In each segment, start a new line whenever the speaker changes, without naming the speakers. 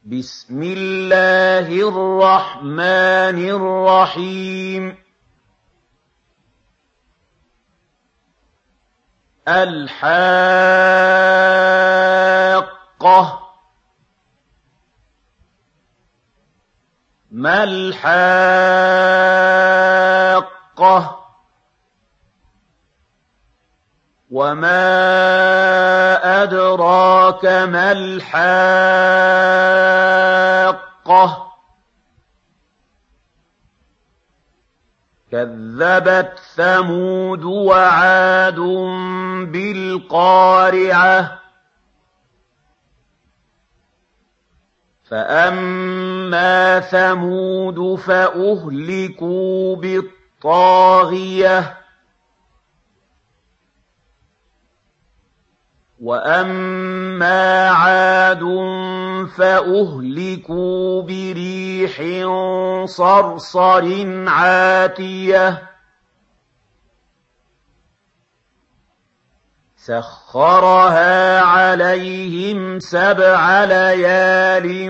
بسم الله الرحمن الرحيم الحاقة ما الحاقة وما أدراك ما الحاقة كذبت ثمود وعاد بالقارعة فأما ثمود فأهلكوا بالطاغية وأما عاد فأهلكوا بريح صرصر عاتية سخرها عليهم 7 ليال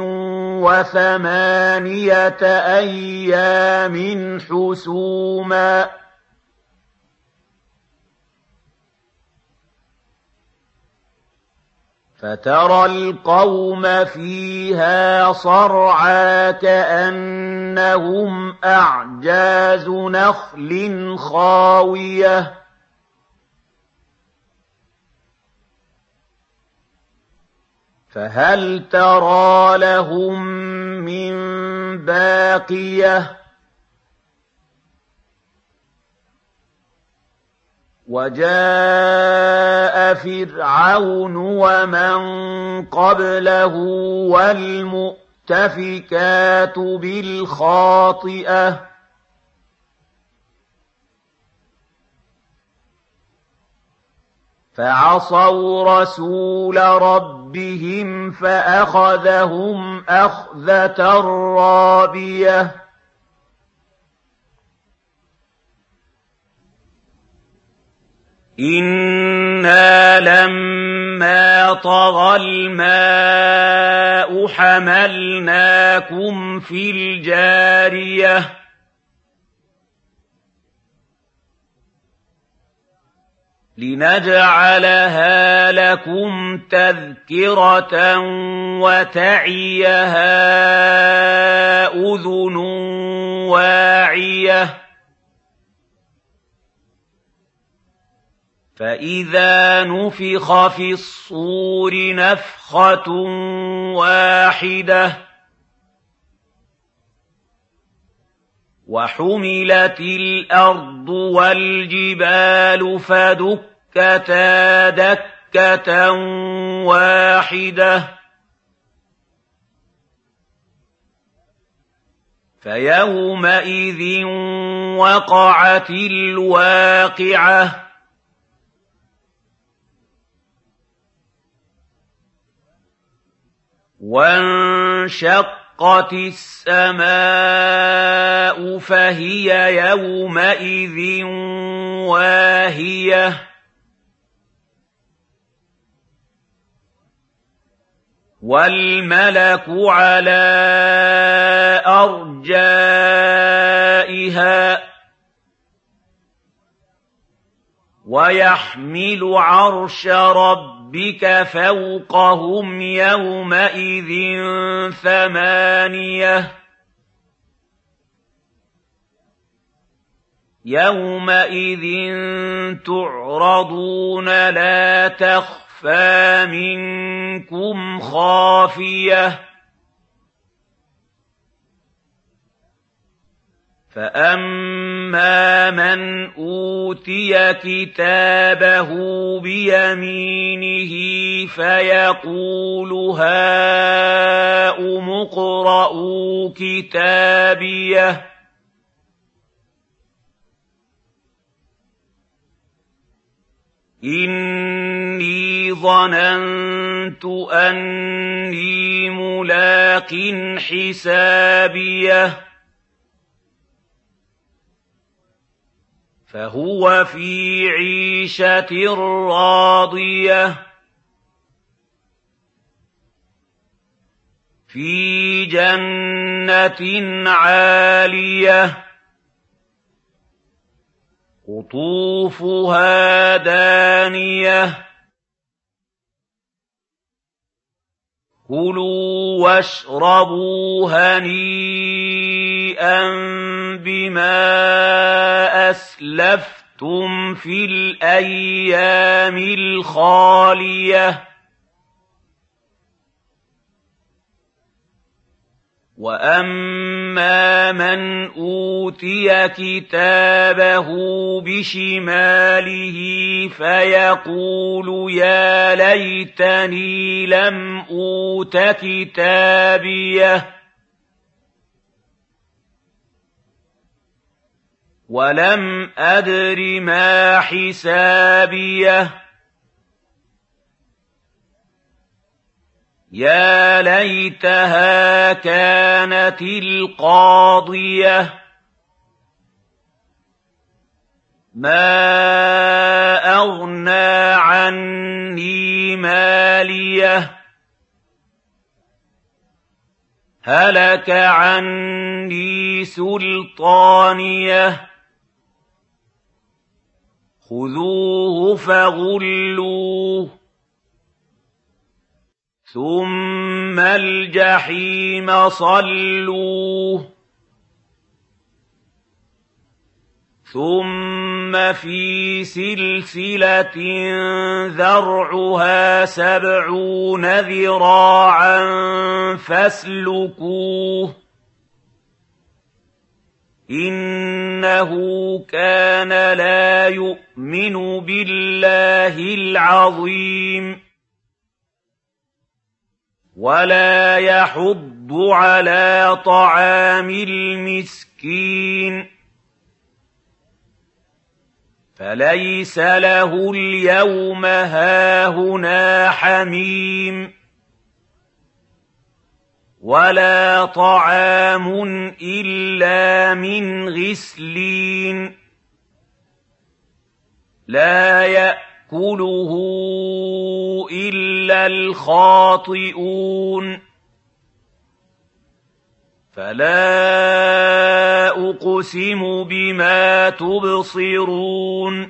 و8 أيام حسوما فترى القوم فيها صرعى كأنهم أعجاز نخل خاوية فهل ترى لهم من باقية وجاء فرعون ومن قبله والمؤتفكات بالخاطئة فعصوا رسول ربهم فأخذهم أخذة رابية إنا لما طغى الماء حملناكم في الجارية لنجعلها لكم تذكرة وتعيها أذن واعية فإذا نفخ في الصور نفخة واحدة وحملت الأرض والجبال فدكتا دكة واحدة فيومئذ وقعت الواقعة وانشقت السماء فهي يومئذ واهية والملك على أرجائها ويحمل عرش ربك فوقهم يومئذ 8 يومئذ تعرضون لا تخفى منكم خافية فأما من أوتي كتابه بيمينه فيقول هاؤم اقرءوا كتابيه إني ظننت أني ملاق حسابيه فهو في عيشة راضية فِي جَنَّةٍ عَالِيَةٍ قُطُوفُهَا دَانِيَةٌ كُلُوا وَاشْرَبُوا هَنِيئًا بِمَا أَسْلَفْتُمْ فِي الْأَيَّامِ الْخَالِيَةِ وَأَمَّا مَنْ أُوتِيَ كِتَابَهُ بِشِمَالِهِ فَيَقُولُ يَا لَيْتَنِي لَمْ أُوتَ كِتَابِيَهْ وَلَمْ أَدْرِ مَا حِسَابِيَهْ يَا لَيْتَهَا كَانَتِ الْقَاضِيَةَ مَا أَغْنَىٰ عَنِّي مَالِيَهْ هَلَكَ عَنِّي سُلْطَانِيَهْ خُذُوهُ فَغُلُّوهُ ثُمَّ الْجَحِيمَ صَلُّوهُ ثُمَّ فِي سِلْسِلَةٍ ذَرْعُهَا 70 ذِرَاعًا فَاسْلُكُوهُ إِنَّهُ كَانَ لَا يُؤْمِنُ بِاللَّهِ الْعَظِيمِ وَلَا يَحُضُّ عَلَىٰ طَعَامِ الْمِسْكِينِ فَلَيْسَ لَهُ الْيَوْمَ هَاهُنَا حَمِيمٌ وَلَا طَعَامٌ إِلَّا مِنْ غِسْلِينٍ لَّا يَأْكُلُهُ إِلَّا الْخَاطِئُونَ فَلَا أُقْسِمُ بِمَا تُبْصِرُونَ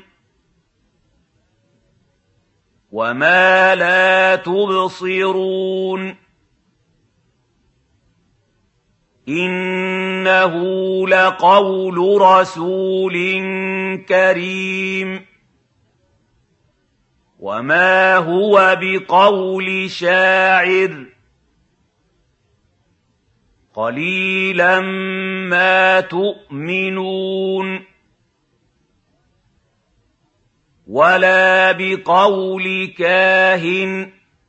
وَمَا لَا تُبْصِرُونَ إِنَّهُ لَقَوْلُ رَسُولٍ كَرِيمٍ وَمَا هُوَ بِقَوْلِ شَاعِرٍ قَلِيلًا مَا تُؤْمِنُونَ وَلَا بِقَوْلِ كَاهِنٍ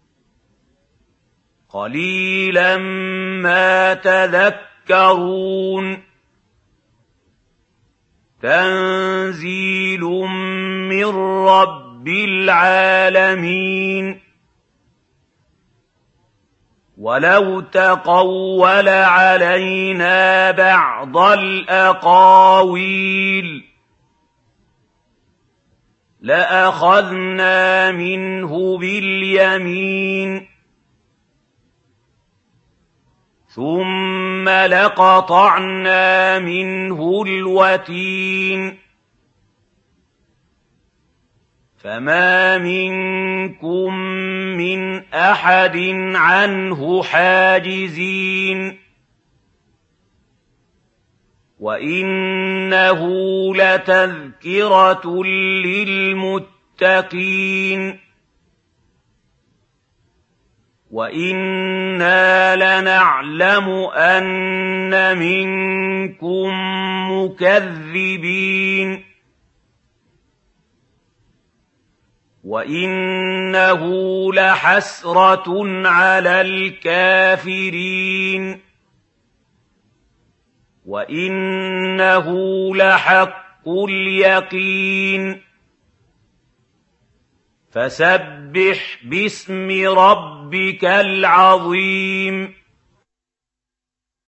قَلِيلًا مَا تَذَكَّرُونَ تَنزِيلٌ مِّن رَّبِّ الْعَالَمِينَ وَلَوْ تَقَوَّلَ عَلَيْنَا بَعْضَ الْأَقَاوِيلِ لَأَخَذْنَا مِنْهُ بِالْيَمِينِ ثُمَّ لَقَطَعْنَا مِنْهُ الْوَتِينَ فَمَا مِنكُم مِّنْ أَحَدٍ عَنْهُ حَاجِزِينَ وَإِنَّهُ لَتَذْكِرَةٌ لِّلْمُتَّقِينَ وَإِنَّا لَنَعْلَمُ أَنَّ مِنكُم مُّكَذِّبِينَ وَإِنَّهُ لَحَسْرَةٌ عَلَى الْكَافِرِينَ وَإِنَّهُ لَحَقُّ الْيَقِينِ فَسَبِّحْ بِاسْمِ رَبِّكَ الْعَظِيمِ